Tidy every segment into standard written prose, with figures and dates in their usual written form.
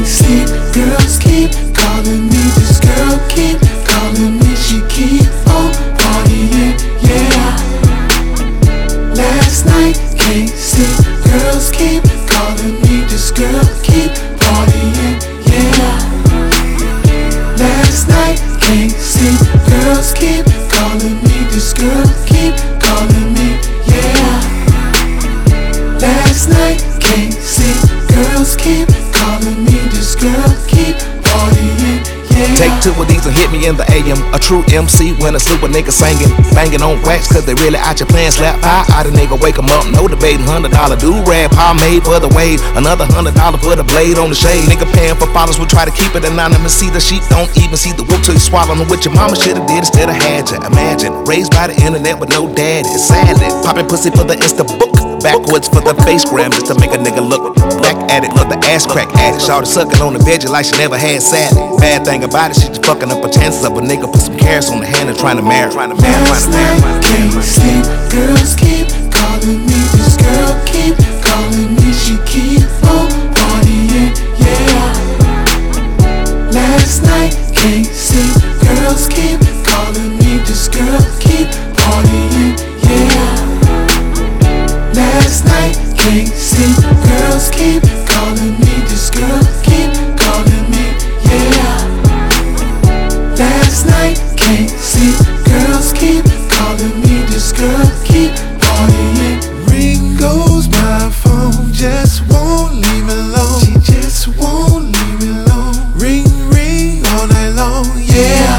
can't sleep. Girls keep calling me. This girl keep calling me. She keep on partying, yeah. Last night can't sleep. Girls keep calling me. This girl keep partying, yeah. Last night can't sleep. Girls keep calling me. This girl keep calling me, yeah. Last night can't sleep. Girls keep calling me. This girl keep partying, yeah. Take two of these and hit me in the AM. A true MC when a super nigga singing. Banging on wax cause they really out your plan. Slap pie out a nigga, wake 'em up, no debating. $100 do-rag, pie made for the wave. Another $100 for the blade on the shade. Nigga paying for bottles, will try to keep it anonymous. See the sheep, don't even see the whoop till you swallow them. What your mama should've did instead of had you. Imagine, raised by the internet with no daddy. Sadly, popping pussy for the Insta book. Backwards for the face gram just to make a nigga look back at it. For the ass crack addict, shawty sucking on the veggie like she never had salad. Bad thing about it, she just fucking up her chances of a nigga put some carrots on the hand and trying to marry. Last night can't sleep. Girls keep calling me. This girl keep calling me. She keep on partying, yeah. Last night can't sleep. Girls keep calling me. This girl keep partying, yeah. Last night can't sleep. Girls keep calling me. This girl keep calling me, yeah. Last night can't sleep. Girls keep calling me. This girl keep partying. Ring goes my phone, just won't leave me alone. She just won't leave me alone. Ring, ring all night long, yeah.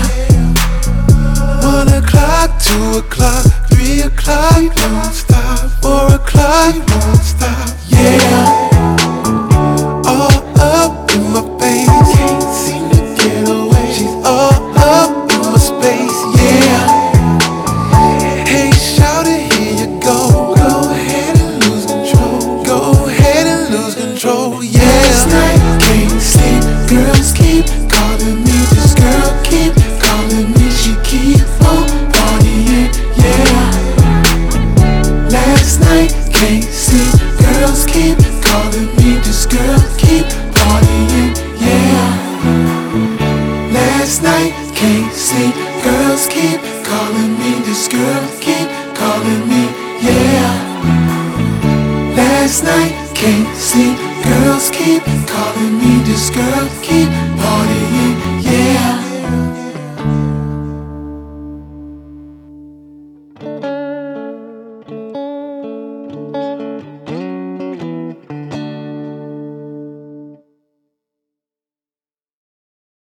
1 o'clock, 2 o'clock, 3 o'clock, don't stop. 4 o'clock, won't stop, yeah. All up in my face, can't seem to get away. She's all up in my space, yeah. Hey, shout it, here you go. Go ahead and lose control. Go ahead and lose control, yeah. Last night can't sleep. Girls keep calling me. This girl keep calling me. She keep on partying, yeah. Last night can't sleep. Girls keep calling me. This girl keep partying, yeah. Last night can't sleep. Girls keep calling me. This girl keep calling me, yeah. Last night can't sleep. Girls keep calling me. This girl keep